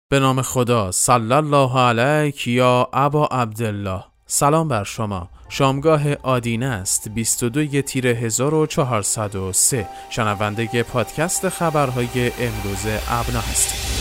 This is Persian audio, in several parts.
به نام خدا، صلی الله علیک یا ابا عبدالله. سلام بر شما. شامگاه آدینه است. 22 تیر 1403. شنونده پادکست خبرهای امروز ابنا هستید.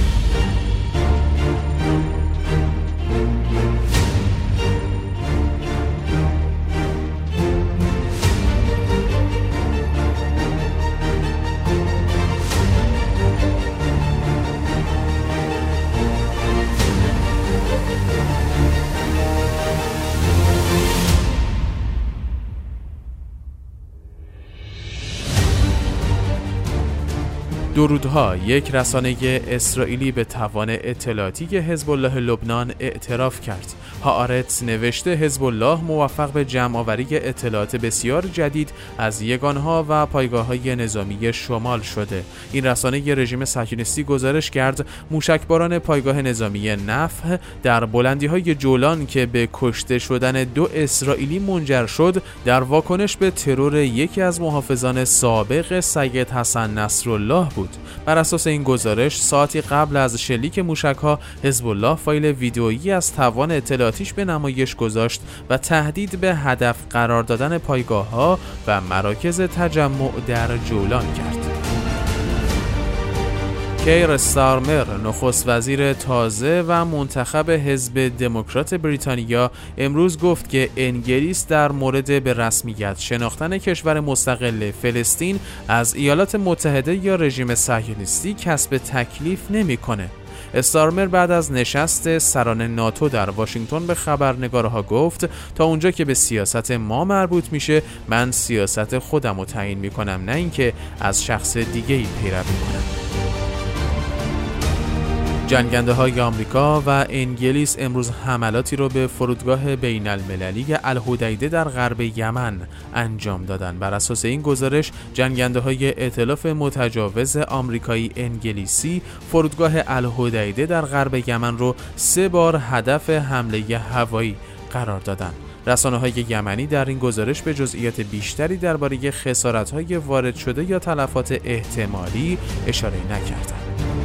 درودها. یک رسانه اسرائیلی به توان اطلاعاتی حزب الله لبنان اعتراف کرد. هآرتس نوشته حزب الله موفق به جمع‌آوری اطلاعات بسیار جدید از یگان‌ها و پایگاه‌های نظامی شمال شده. این رسانه رژیم صهیونیستی گزارش کرد موشکباران پایگاه نظامی نفح در بلندی‌های جولان که به کشته شدن 2 اسرائیلی منجر شد، در واکنش به ترور یکی از محافظان سابق سید حسن نصرالله بود. بر اساس این گزارش ساعتی قبل از شلیک موشک‌ها حزب الله فایل ویدئویی از توان اطلاعاتیش به نمایش گذاشت و تهدید به هدف قرار دادن پایگاه‌ها و مراکز تجمع در جولان کرد. کیر استارمر، نخست وزیر تازه و منتخب حزب دموکرات بریتانیا، امروز گفت که انگلیس در مورد به رسمیت شناختن کشور مستقل فلسطین از ایالات متحده یا رژیم صهیونیستی کسب تکلیف نمی‌کنه. استارمر بعد از نشست سران ناتو در واشنگتن به خبرنگارها گفت تا اونجا که به سیاست ما مربوط میشه، من سیاست خودم رو تعیین میکنم، نه اینکه از شخص دیگه‌ای پیروی کنم. جنگنده‌های آمریکا و انگلیس امروز حملاتی رو به فرودگاه بین المللی الحدیده در غرب یمن انجام دادند. بر اساس این گزارش جنگنده‌های ائتلاف متجاوز آمریکایی انگلیسی فرودگاه الحدیده در غرب یمن رو 3 بار هدف حمله هوایی قرار دادند. رسانه‌های یمنی در این گزارش به جزئیات بیشتری درباره خسارت‌های وارد شده یا تلفات احتمالی اشاره نکردند.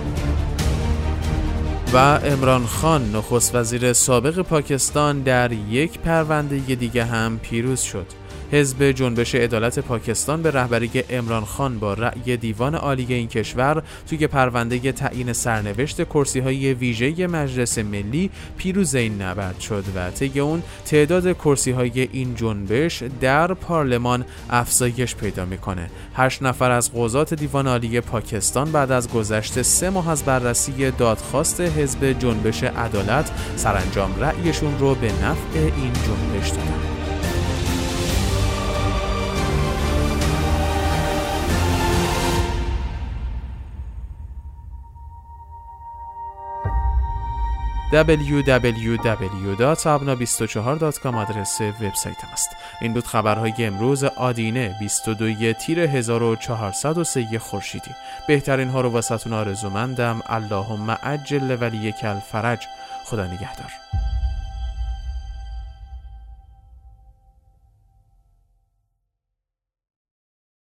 و عمران خان، نخست وزیر سابق پاکستان، در یک پرونده دیگه هم پیروز شد. حزب جنبش عدالت پاکستان به رهبری عمران خان با رأی دیوان عالی این کشور توی پرونده تعیین سرنوشت کرسی‌های ویژه مجلس ملی پیروز این نبرد شد و طی اون تعداد کرسی‌های این جنبش در پارلمان افزایش پیدا می‌کنه. 8 نفر از قضات دیوان عالی پاکستان بعد از گذشت 3 ماه از بررسی دادخواست حزب جنبش عدالت سرانجام رأیشون رو به نفع این جنبش دادن. www.abna24.com آدرس وبسایتم است. این بود خبرهای امروز آدینه 22 تیر 1403 خورشیدی. بهترین ها رو واسهتون آرزومندم. اللهم عجل ولیک الفرج. خدا نگهدار.